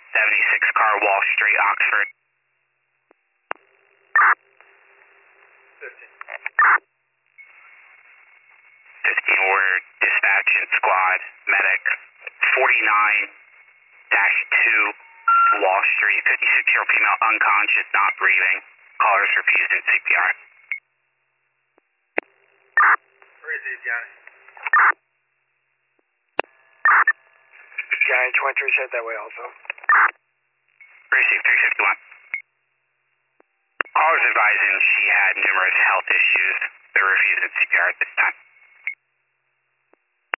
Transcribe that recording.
76 car, Wall Street, Oxford. 15, we're dispatch and squad, medic, 49-2, Wall Street, 56-year-old female, unconscious, not breathing. Callers refusing CPR. Where is he, Johnny? Johnny 23 said that way also. Receive 351. Callers advising she had numerous health issues. They're refusing CPR at this time.